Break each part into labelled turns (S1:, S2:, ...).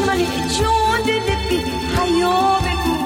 S1: دشمن جون دل بی حیا بگو.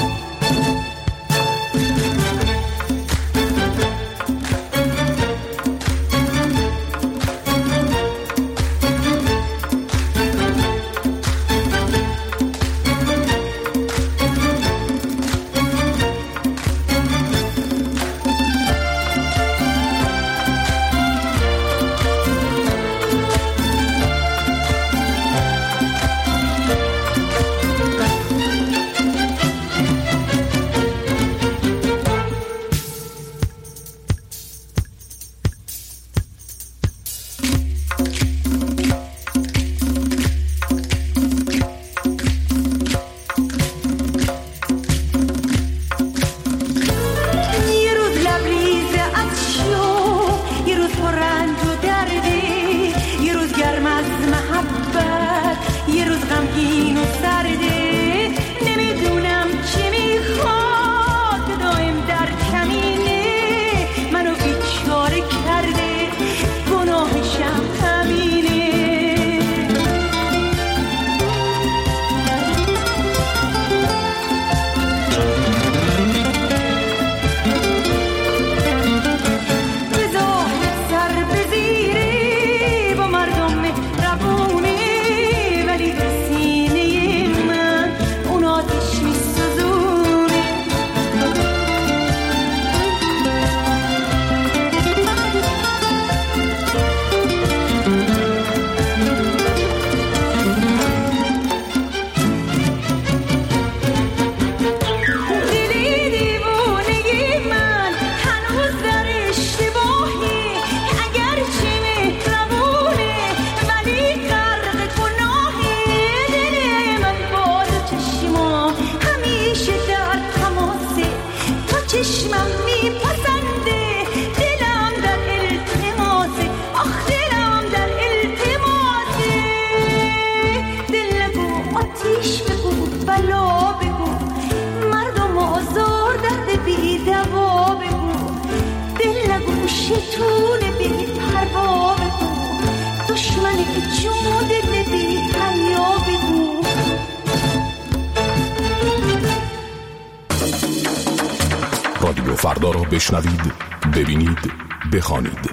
S2: رادیو فردا را بشنوید، ببینید، بخوانید.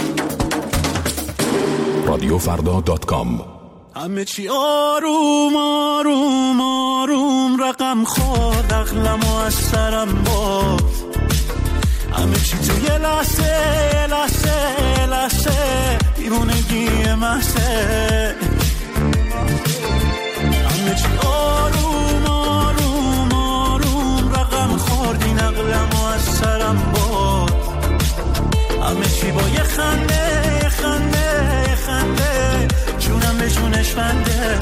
S2: radiofrda.com.
S3: همه چی آروم آروم آروم رقم خورد، عقلمو از سرم برد. همه چی تو یه لحظه لحظه لحظه دیوونگی محضه. همه چی آروم آروم آروم رقم خورد، این عقلمو از سرم برد. همه چی با یه خنده یه خنده یه خنده، جونم به جونش بنده.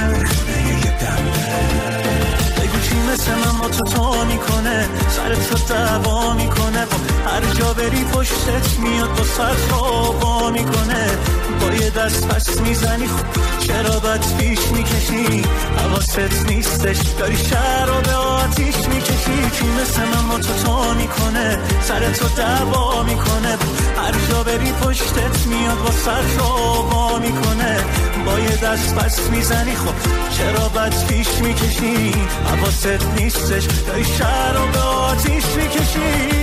S3: بگو چی مثل من با تو میکنه، سرت رو دعوا میکنه، هر جا بری پشتت میاد با سر خوابا میکنه. با یه دست پس میزنی خوب، چرا بد پیش میکشی؟ حواست نیستش داری شهر رو به آتیش میکشی. چی مثل من با تو میکنه، سرت رو دعوا میکنه، هر جا بری پشتت میاد با سر خوابا میکنه. با یه دست پس میزنی خب چرا بد پیش میکشی؟ حواست نیستش داری شهر رو به آتیش میکشی.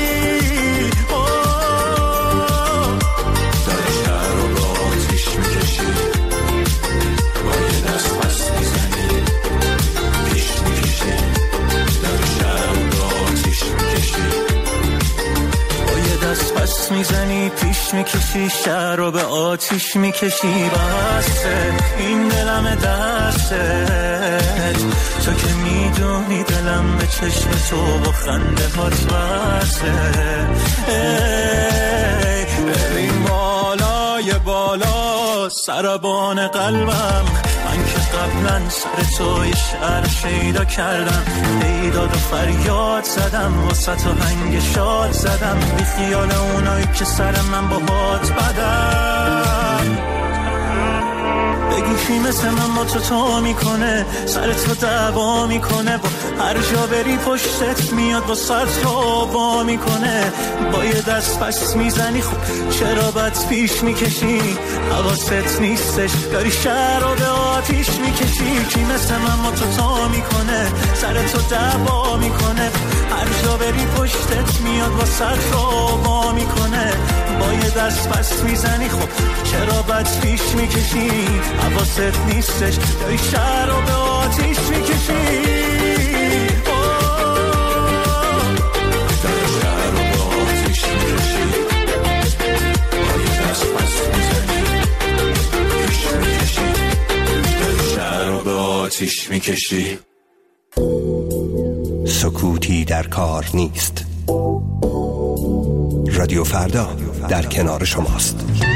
S3: داری شهر رو به آتیش میکشی. با یه دست پس میزنی پیش میکشی. داری شهر رو به آتیش میکشی. با یه دست پس میزنی پیش میکشی، شهر رو به آتیش میکشی. بسته این دلم دستت، تو که میدونی دلم به چشم تو با خنده هات بسته. بریم بالای بالا سربان قلبم، من که قبلا سر تو یه شعر شیدا کردم، بیداد و فریاد زدم، واسه تو هنگ شاد زدم، بی خیال اونایی که سر من با هات بدم. بگو کی مثل من با تو میکنه، سر تو دعوا میکنه، با هر جا بری پشتت میاد با سر تو وا میکنه. با یه دست پس میزنی خب چرا بد پیش میکشی؟ حواست نیستش داری شهر رو به آتیش میکشی. کی مثل من با تو میکنه، سر تو دعوا میکنه، هر جا بری پشتت میاد با سر تو وا میکنه. با یه دست پس میزنی خب چرا بد پیش میکشی؟ حواست نیستش داری شهر رو به آتیش میکشی. آتیش میکشی.
S4: سکوتی در کار نیست. رادیو فردا در کنار şomaست.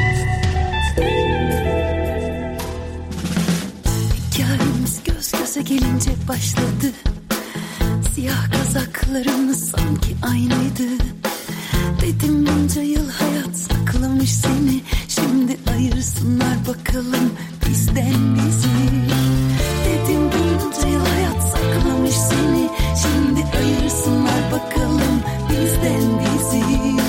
S5: Hikayemiz göz göze gelince başladı. Siyah kazaklarımız sanki aynıydı. Dedim bunca yıl hayat saklamış seni. Şimdi ayırsınlar bakalım bizden bizi. Dedim bunca yıl hayat saklamış seni. Şimdi ayırsınlar bakalım bizden bizi.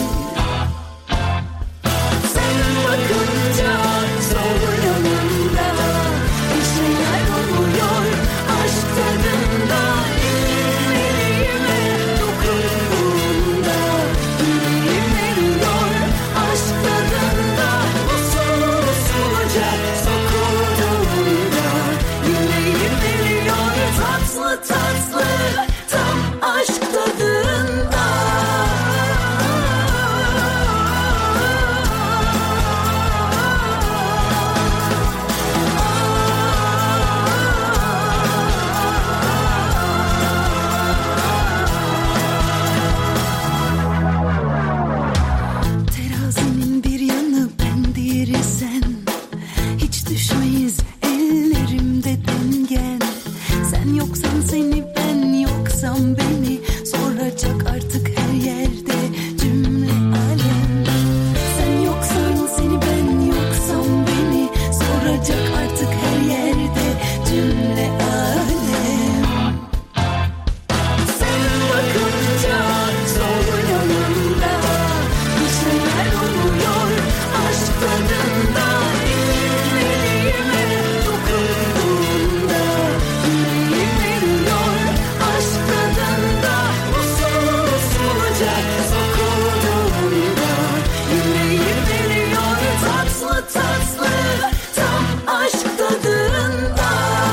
S5: Sen bakınca sol yanında bir şeyler oluyor. Aşk tadında elime dokunduğunda yüreğim eriyor. Aşk tadında usul usulca sokulduğunda yüreğim eriyor. Tatlı tatlı tam aşk tadında. Terazinin bir yanı ben diğeri sen. Hiç düşmeyiz ellerimde dengen. Sen yoksan seni ben yoksam beni. Soracak artık her yerde cümle alem. Sen yoksan seni ben yoksam beni. Soracak artık her yerde cümle alem. Sen bakınca sol yanında bir şeyler oluyor. Aşk tadında elime dokunduğunda yüreğim eriyor. Aşk tadında usul usulca sokulduğunda yüreğim eriyor. Tatlı tatlı tam aşk tadında.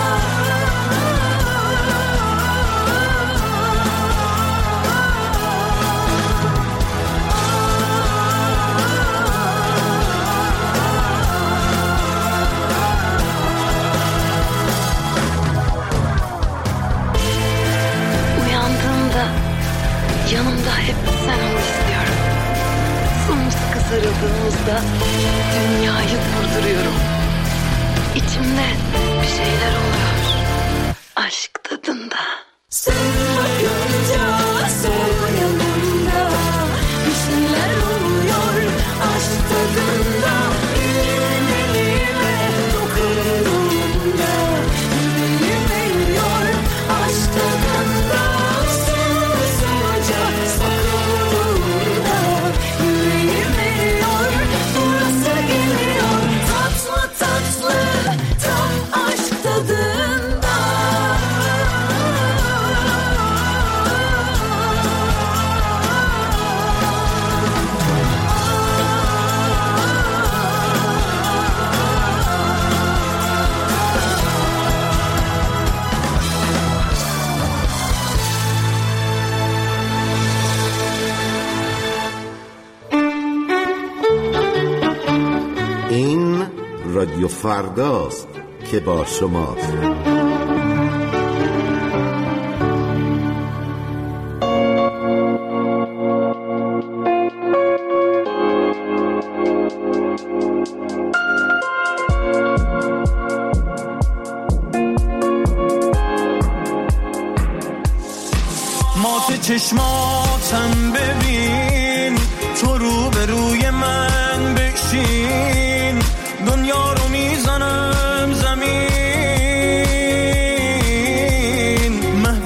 S5: Uyandığımda yanımda hep sen ol istiyorum. Sımsıkı sarıldığımızda dünyayı durduruyorum. İçimde bir şeyler oluyor. Aşk tadında. Sen bakınca sol yanımda bir şeyler oluyor. Aşk tadında elime dokunduğunda yüreğim eriyor. Aşk tadında usulca sokulduğunda yüreğim eriyor. Burası geliyor tatlı tatlı tam aşk tadında.
S6: این رادیو فرداست که با شماست.
S3: مات چشماتم ببین، تو رو به روی من بشین، دنیا رو میزنم زمین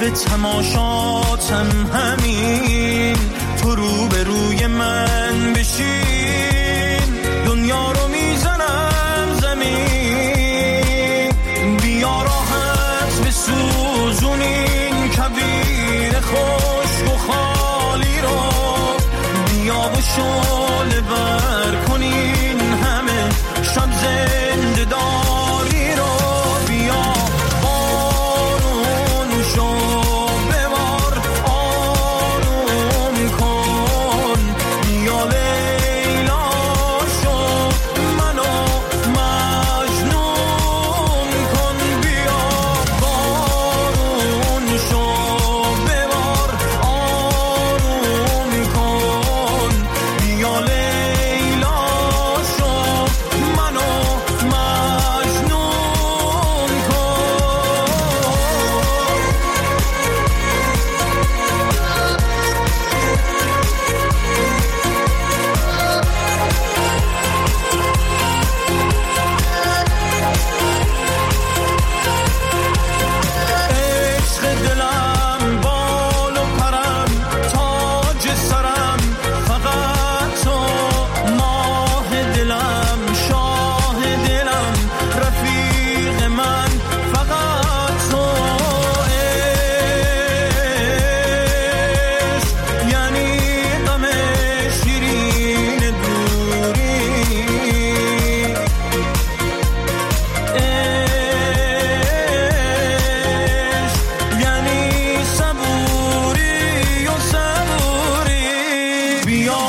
S3: تماشاتم همین، تو رو به روی من بشین، دنیا رو میزنم زمین، بیا راحت بسوزون این کبیر خشک و خالی رو، بیا و شعله بر کنین همه شب زنده داری رو، بیا بارون شو ببار آروم کن، بیا لیلا شو منو مجنون کن، بیا بارون شو ببار آروم کن، بیا لیلا شو منو مجنون عشق دلم بال و پرم تاج سرم فقط تو، ماه دلم شاه دلم رفیق من فقط تو، عشق یعنی غم شیرین دوری، یعنی صبوری و صبوری، بیا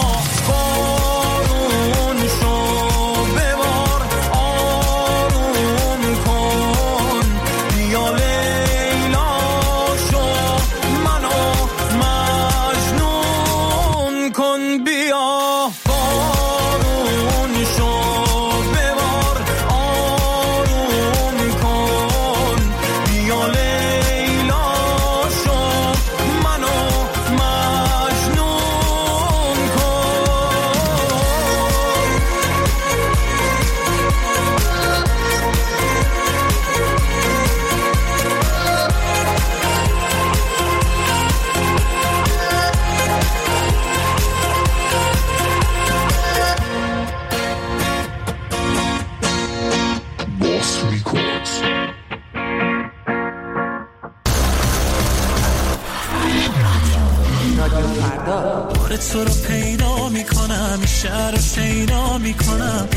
S3: بارون شو ببار آروم کن، بیا لیلا شو منو مجنون کن، بیا بارون شو ببار آروم کن، بیا لیلا شو منو مجنون
S2: Boss Records.
S3: بار تو رو پیدا میکنم، شهر رو شیدا میکنم،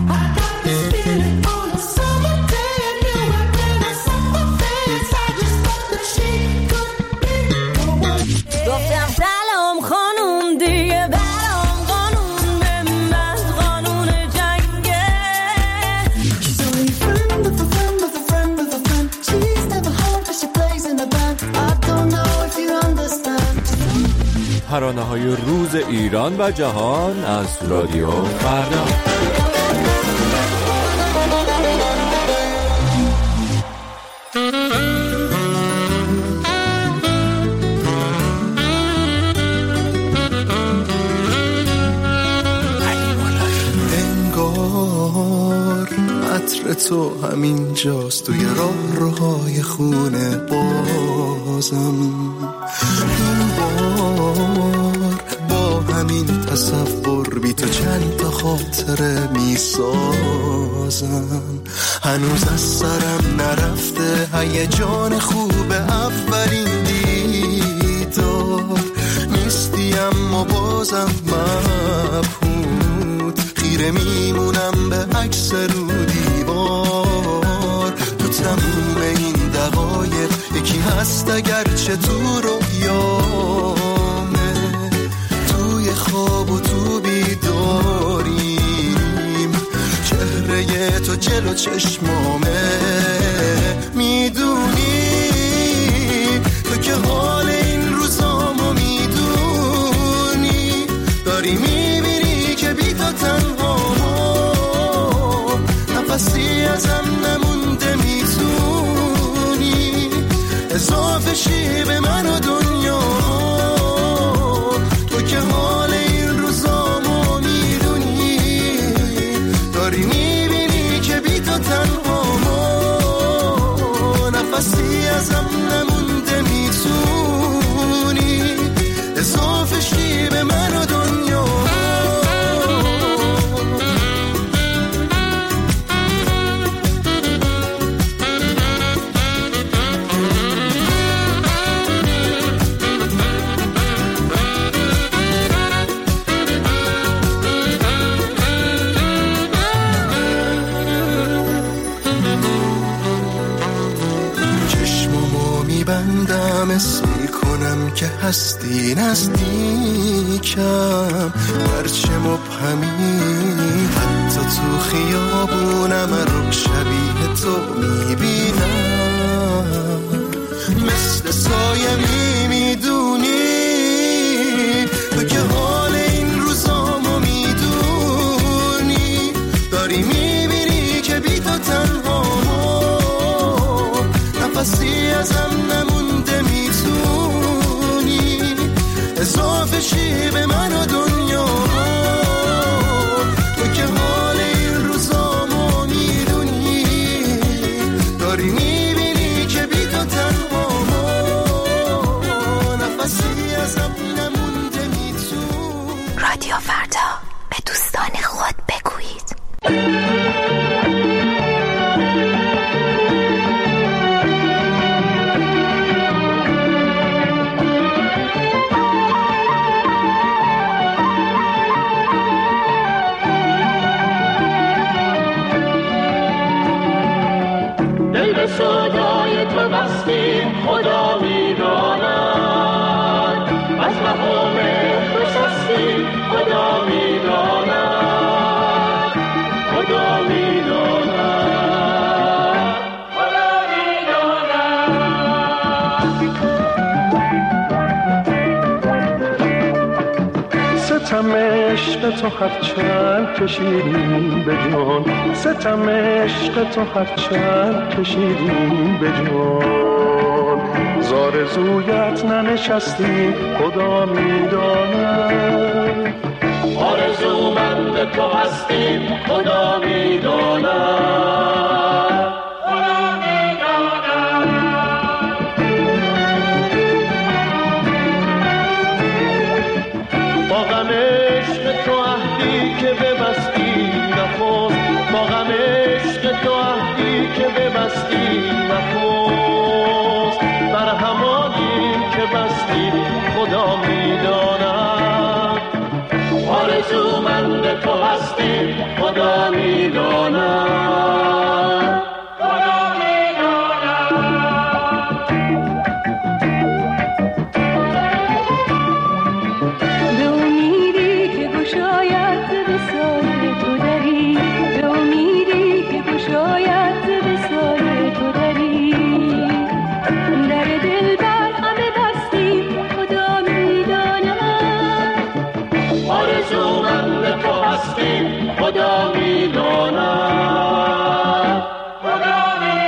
S1: گفتم سلام خانوم دیگه برام قانون به من قانون جنگه.
S7: She's only a friend of a friend of a friend of a friend. She's never home but she plays in a band. I don't know if you understand.
S8: ترانه‌های روز ایران و جهان از رادیو فردا.
S9: انگار عطر تو همین جاست توی راهروهای خونه بازم، این بار با همین تصور بی تو چند تا خاطره می سازم، هنوز از سرم نرفته هیجان خوب اولین دیدار، نیستی اما بازم مبهوت خیره میمونم به عکس رو دیوار، تو تموم این دقایق یکی هست اگرچه تو رویامه، توی خواب و تو بیداریم، چهره تو جلو چشمامه، میدونی تو که حال این روزامو میدونی، داری میبینی که بی تو تنها نفسی ازم نمونده، میتونی اضافه شی به من و دنیا، تو که حال این روزامو میدونی، داری میبینی که بی تو تنها نفسی ازم نمونده، میتونی میبندم اسم میکنم که هستی نزدیکم، هرچه مبهمی حتی تو خیابونم رو شبیه تو میبینم، مثل سایه میدونی تو که حال این روزامو میدونی، داری میبینی که بی تو تنهامو نفسی ازم نمونده، میتونی اضافه شی به من و دنیا، تو که حال این روزامو میدونی، داری میبینی که بی تو تنهامو نفسی ازم نمونده، میتونی.
S10: رادیو فردا، به دوستان خود بگویید.
S3: صدای تو بستیم خدا میداند، از مقام تو شستیم خدا میداند، خدا میداند، خدا میداند. ستم عشق تو هرچند کشیدیم به جان، ستم عشق تو هرچند کشیدیم به جان، زارزویت ننشستیم خدا میداند، آرزومند تو هستیم خدا میداند، خدا میداند. با غم عشق تو عهدی که ببستی نخست، با غم عشق تو عهدی که ببستی نخست، بر همانی که بستی خدا میداند، آرزومند تو هستی خدا میداند، خدا میداند.
S1: به امیدی که گشاید به سایه تو دری، به امیدی که گشاید به سایه تو دری، در دل بر همه بستی خدا میداند،
S3: آرزومند تو هستی خدا میداند، خدا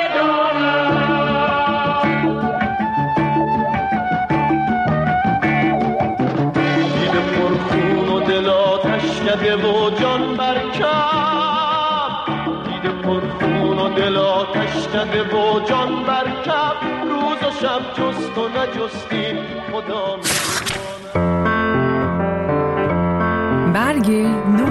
S3: میداند. دیده پرخون و دل آتش کده و جان برکب، دیده پرخون و دل آتش کده و جان برکب، روز و شب جست و نجستیم خدا میداند.
S11: برگ نو.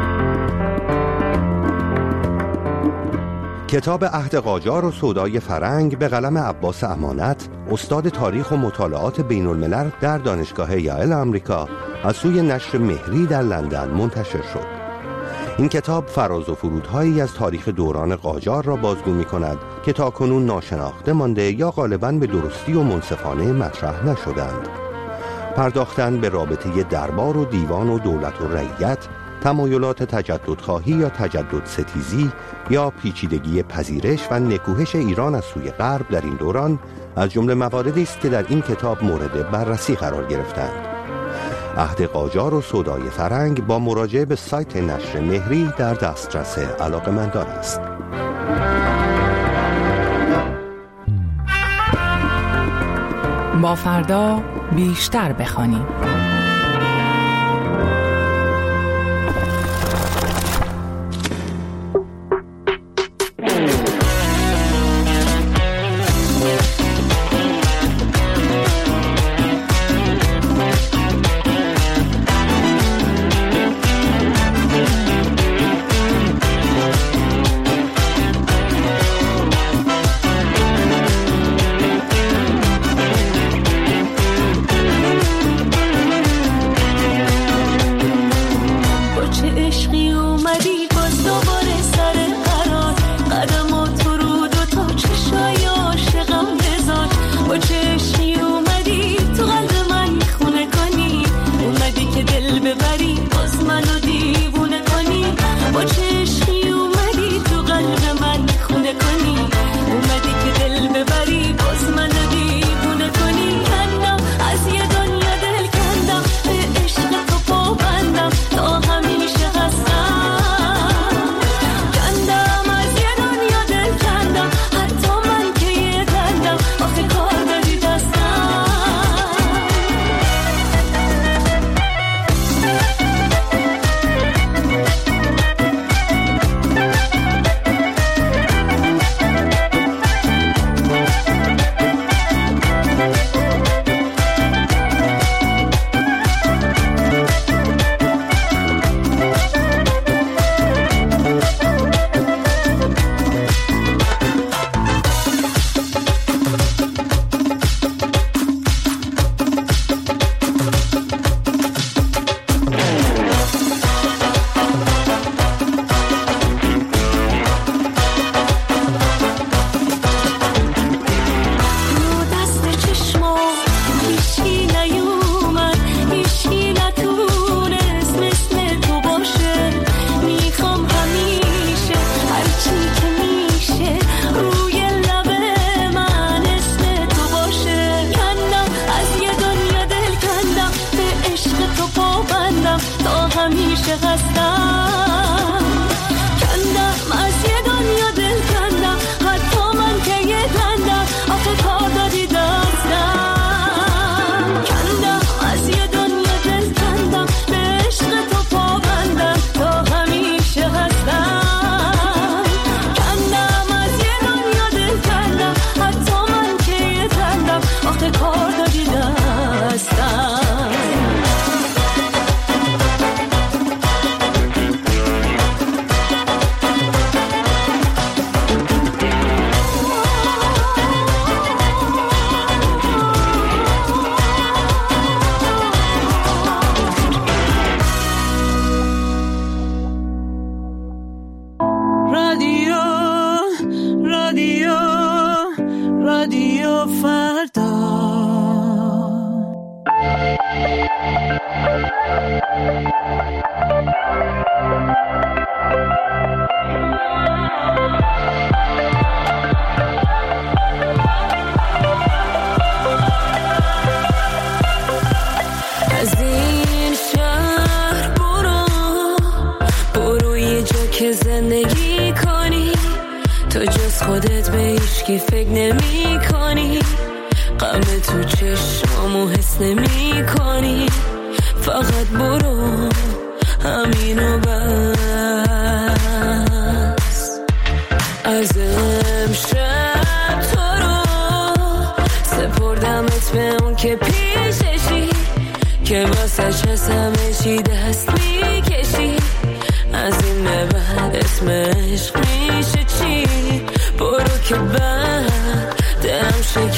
S4: کتاب عهد قاجار و سودای فرنگ به قلم عباس امانت، استاد تاریخ و مطالعات بین الملل در دانشگاه ییل آمریکا، از سوی نشر مهری در لندن منتشر شد. این کتاب فراز و فرودهایی از تاریخ دوران قاجار را بازگو می کند که تاکنون ناشناخته مانده یا غالباً به درستی و منصفانه مطرح نشدند. پرداختن به رابطه دربار و دیوان و دولت و رعیت، تمایلات تجددخواهی یا تجدد ستیزی یا پیچیدگی پذیرش و نکوهش ایران از سوی غرب در این دوران از جمله مواردی است که در این کتاب مورد بررسی قرار گرفتند. عهد قاجار و سودای فرنگ با مراجعه به سایت نشر مهری در دسترس علاقه‌مندان است.
S11: با فردا بیشتر بخوانیم.
S3: رادیو فردا.
S12: از این شهر برو یه جا که زندگی کنی، تو جز خودت به هیچکی فکر نمی کنی، غم تو چشمامو حس نمی کنی، فقط برو همینو بس. از امشب تو رو سپردمت به اون که پیششی، که واسه چه همه چی دست میکشی، از این به بعد اسم عشق میشه چی؟ برو که بعد دلم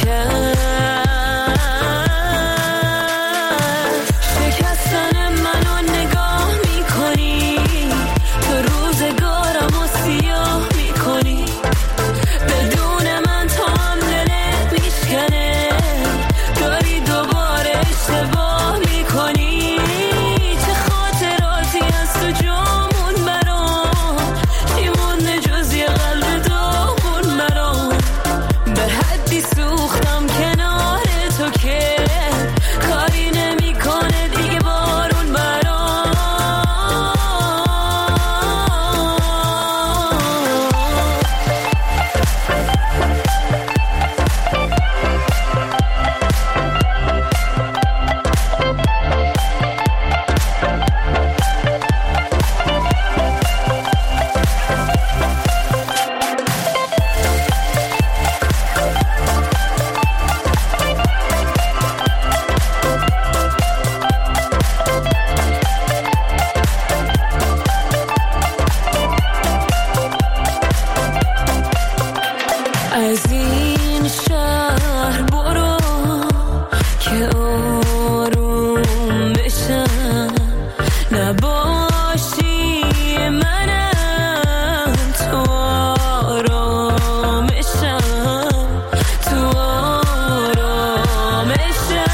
S12: شکستن منو نگاه میکنی، تو روزگارمو سیاه میکنی، بدون من تا هم دلت میشکنه، داری دوباره اشتباه میکنی، چه خاطراتی از تو جامون برام، چی مونده جز یه قلب داغون برام، به حدی سوختم کنار تو که کاری نمیکنه دیگه بارون برام. از این شهر برو که آروم بشم، نباشی منم تو آرامشم، تو آرامشم.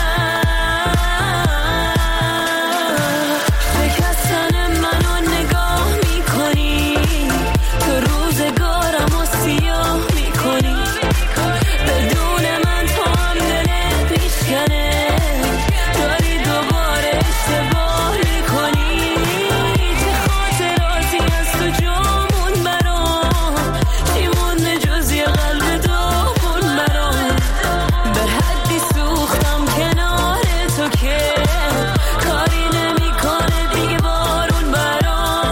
S12: شکستن منو نگاه میکنی، تو روزگارمو سیاه میکنی، بدون من تو هم دلت میشکنه، داری دوباره اشتباه میکنی، چه خاطراتی از تو جامون برام، چی مونده جز یه قلب داغون برام، به حدی سوختم کنار تو که کاری نمیکنه دیگه بارون برام.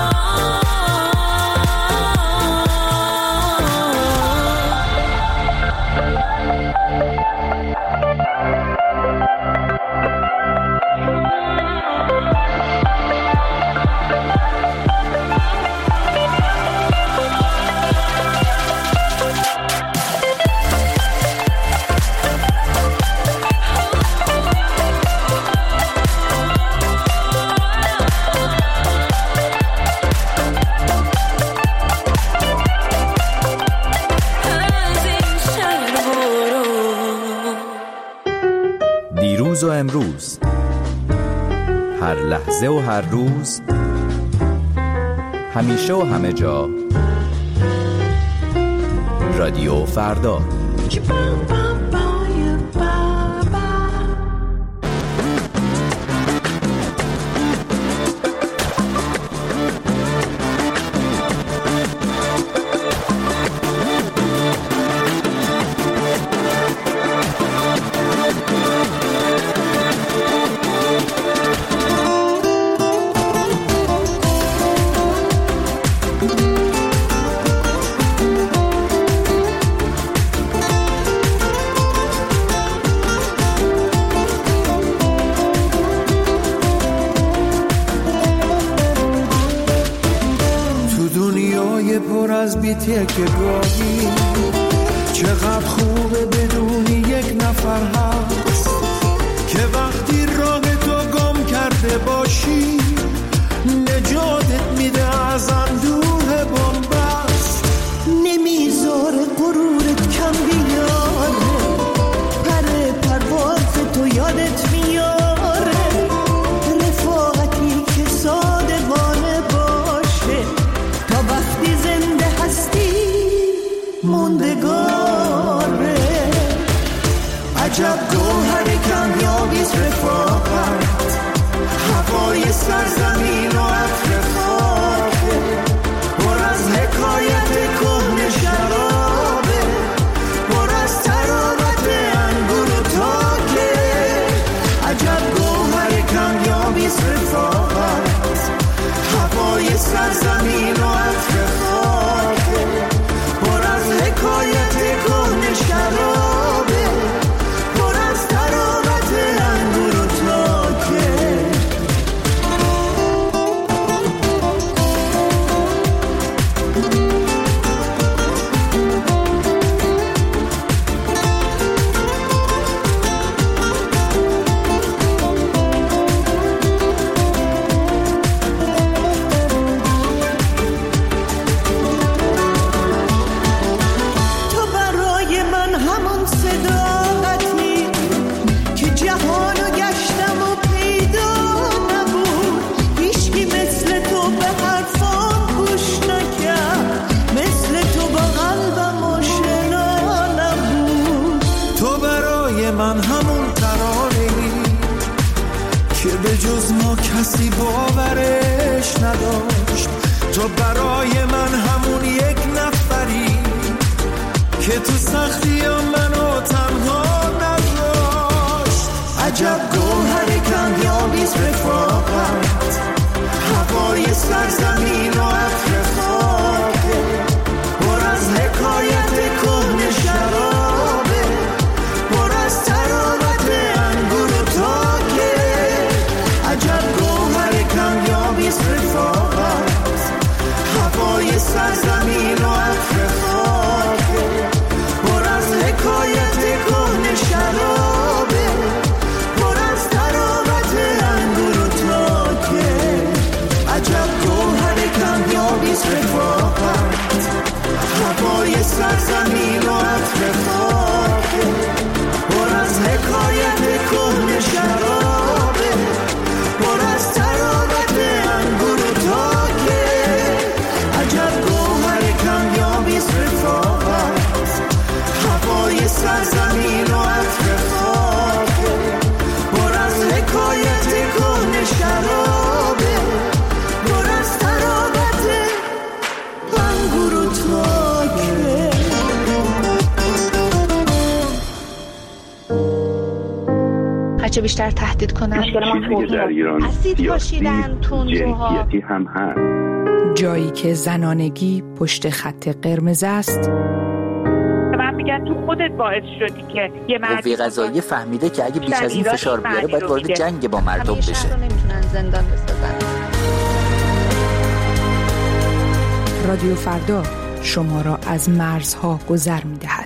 S12: از این شهر برو.
S13: دیروز و امروز، هر لحظه و هر روز، همیشه و همه جا، رادیو فردا.
S9: پر از بیتیه که گاهی چقدر خوبه بدونی یک نفر هست که وقتی راه تو گم کرده باشی نجاتت میده از اندوه بنبست، نمیذاره غرورت کم بیاره،
S3: عجب گوهر کمیابیست رفاقت، هوای سرزمین و عطر خاکه، پر از حکایت کهنه شرابه، پر از تراوت انگور و تاکه. عجب گوهر کمیابیست رفاقت، هوای سرزمین و عطر خاکه، پر از حکایت کهنه شرابه، پر از تراوت انگور و تاکه. کسی باورش نداشت، تو برای من همون یک نفری که تو سختی منو تنها نذاشت. عجب گوهر کمیابیست رفاقت، هوای سرزمین و عطر خاکه، پر از حکایت کهنه شرابه، پر از تراوت انگور و تاکه. عجب گوهر کمیابیست رفاقت، هوای سرزمین و عطر خاکه، پر از حکایت کهنه شرابه، پر از تراوت انگور و تاکه. عجب گوهر کمیابیست رفاقت، هوای سرزمین و عطر خاکه، پر از حکایت کهنه شرابه، پر از تراوت انگور و تاکه. عجب گوهر کمیابیست رفاقت، هوای سرزمین و عطر خاکه، پر از حکایت کهنه شرابه، پر از تراوت انگور و تاکه.
S14: هرچه بیشتر تهدید کنن
S15: چیزی در ایران
S14: اسید پاشیدن تندروها
S15: هم هست.
S11: جایی که زنانگی پشت خط قرمز است.
S16: من میگن تو خودت باعث شدی که یه
S17: قوه قضاییه فهمیده که اگه بیش از این فشار بیاره باید وارد جنگ با مردم بشه.
S14: همیشه نمیتونن زندان بسازن.
S11: رادیو فردا شما را از مرزها گذر می‌دهد.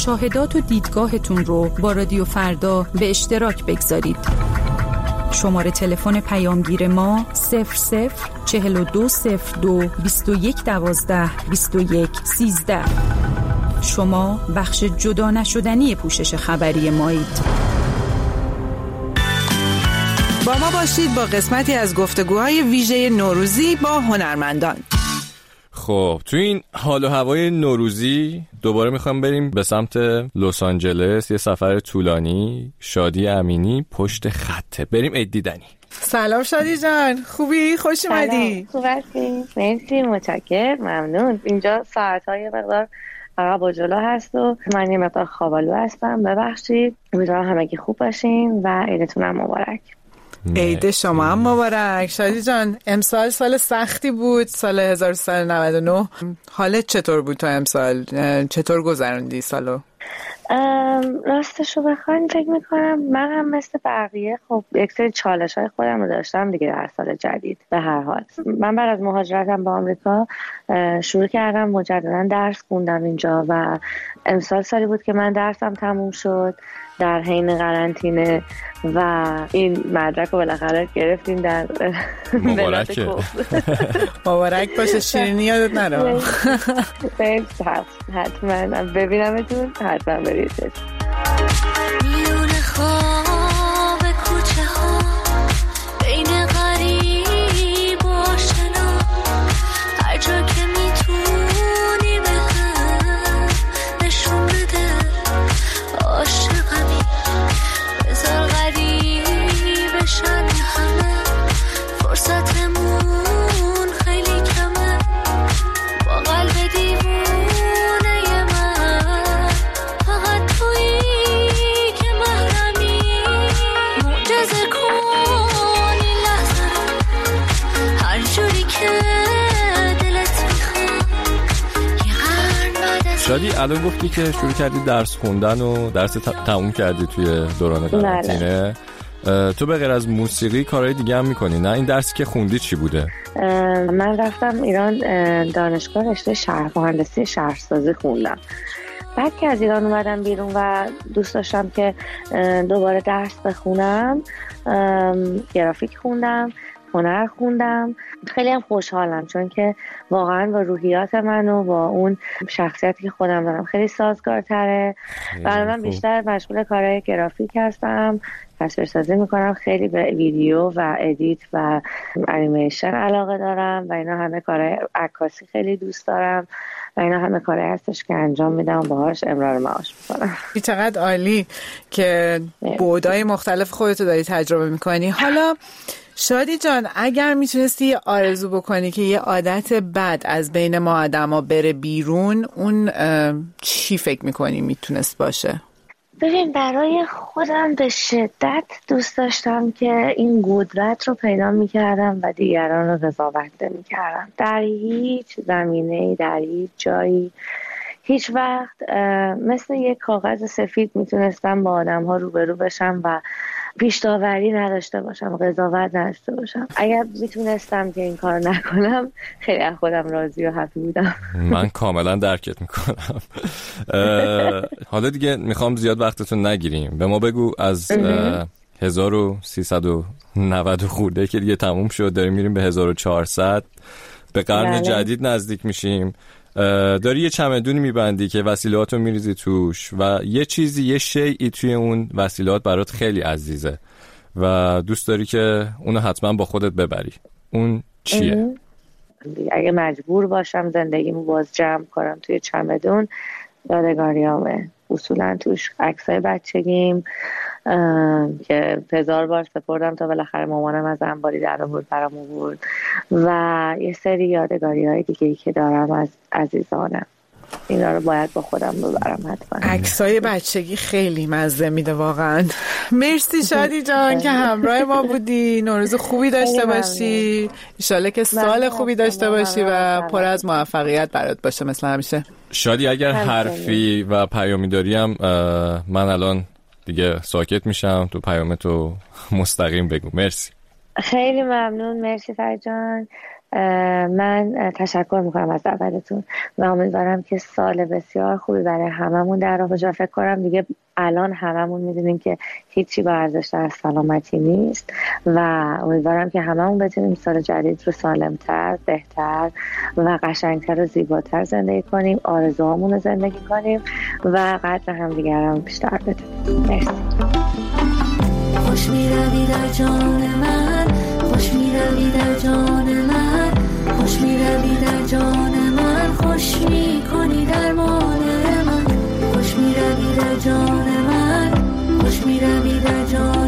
S11: مشاهدات و دیدگاهتون رو با رادیو فردا به اشتراک بگذارید. شماره تلفن پیامگیر ما 004202 2112 2113. شما بخش جدا نشدنی پوشش خبری مایید.
S18: با ما باشید با قسمتی از گفتگوهای ویژه نوروزی با هنرمندان.
S8: خب تو این حال و هوای نوروزی دوباره میخوام بریم به سمت لس آنجلس، یه سفر طولانی. شادی امینی پشت خطه، بریم عید دیدنی.
S18: سلام شادی جان، خوبی؟ خوش اومدی.
S14: خوب هستی؟ مرسی، متشکرم، ممنون. اینجا ساعت‌های مقدار عقب و جلو هست و من یه مقدار خوابالو هستم، ببخشید. امیدوارم همگی خوب باشین و عیدتون هم مبارک.
S18: عید شما هم مبارک. شادی جان، امسال سال سختی بود، سال 1399. حالت چطور بود تو امسال؟ چطور گذروندی سالو؟
S14: راستشو بخواین فکر میکنم من هم مثل بقیه خب یک سری چالش های خودم رو داشتم دیگه در سال جدید. به هر حال من بعد از مهاجرتم به آمریکا شروع کردم مجددا درس خوندم اینجا و امسال سالی بود که من درسم تموم شد در حین قرنطینه و این مدرک رو بالاخره گرفتیم در
S8: مبارکه.
S18: مبارک باشه. شیرینی یادت نره.
S14: حتما ببینمتون، حتما برید.
S12: میون خواب کوچه ها بین غریب و آشنا، هر جا که میتونی بهم نشون بده عاشقمی، بذار غریب بشن همه، فرصتمون خیلی کمه، با قلب دیوونه من فقط تویی که محرمی، معجزه کن این لحظه رو هر جوری که دلت میخواد.
S8: شادی الان گفتی که شروع کردی درس خوندن و درس تموم کردی توی دوران قرنطینه. تو به غیر از موسیقی کارهای دیگه هم میکنی نه؟ این درسی که خوندی چی بوده؟
S14: من رفتم ایران دانشگاه رشته مهندسی شهرسازی خوندم. بعد که از ایران اومدم بیرون و دوست داشتم که دوباره درس بخونم، گرافیک خوندم، هنر خوندم. خیلی هم خوشحالم چون که واقعا با روحیات من و با اون شخصیتی که خودم دارم خیلی سازگارتره. برای من بیشتر مشغول کارهای گرافیک هستم، تصویرسازی میکنم، خیلی به ویدیو و ادیت و انیمیشن علاقه دارم و اینا همه کارهای عکاسی خیلی دوست دارم و اینا همه کارهایی هستش که انجام میدم و باهاش امرار معاش میکنم.
S18: چقدر عالی که بعدهای مختلف خودتو داری تجربه میکنی. حالا شادی جان، اگر میتونستی یه آرزو بکنی که یه عادت بد از بین ما آدما بره بیرون، اون چی فکر میکنی میتونست باشه؟
S14: ببین برای خودم به شدت دوست داشتم که این قدرت رو پیدا میکردم و دیگران رو قضاوت نمیکردم در هیچ زمینه‌ای، در هیچ جایی. هیچ وقت مثل یک کاغذ سفید میتونستم با آدم ها روبرو بشم و پیش‌داوری نداشته باشم، قضاوت نداشته باشم. اگر میتونستم که این کار نکنم خیلی از خودم راضی و هپی بودم.
S8: من کاملا درکت میکنم. حالا دیگه میخوام زیاد وقتتون نگیریم، به ما بگو از 1390 خورده که دیگه تموم شد، داریم میریم به 1400، به قرن جدید نزدیک میشیم. داری یه چمدونی میبندی که وسیلهاتو میریزی توش و یه چیزی، یه شیئی توی اون وسیلات برات خیلی عزیزه و دوست داری که اونو حتما با خودت ببری. اون چیه؟
S14: اگه مجبور باشم زندگیمو باز جمع کنم توی چمدون، یادگاریامه. اصولا توش عکسای بچگیم که 1000 بار سپردم تا بالاخره مامانم از انباری در آورد برام آورد و یه سری یادگاری‌های دیگه‌ای که دارم از عزیزانم. اینا رو باید با خودم ببرم حتما.
S18: عکسای بچگی خیلی مزه میده واقعا. مرسی شادی جان که همراه ما بودی. نوروز خوبی داشته باشی، ان شاءالله که سال خوبی داشته باشی و پر از موفقیت برات باشه مثل همیشه.
S8: شادی اگر حرفی و پیامی داری هم من الان دیگه ساکت میشم، تو پیامتو مستقیم بگو. مرسی.
S14: خیلی ممنون. مرسی فرید جان. من تشکر میکنم از دعوتتون و امیدوارم که سال بسیار خوبی برای هممون در راه باشه. فکر کنم دیگه الان هممون میدونیم که هیچی با ارزش‌تر از سلامتی نیست و امیدوارم که هممون بتونیم سال جدید رو سالمتر، بهتر و قشنگتر و زیباتر زندگی کنیم، آرزوهامون رو زندگی کنیم و قدر همدیگر رو بیشتر بدونیم. مرسی.
S12: خوش میروی در جان من، خوش میروی در جان من، خوش میروی در جان من، خوش میکنی درمان من، خوش میروی در جان من، خوش میروی در جان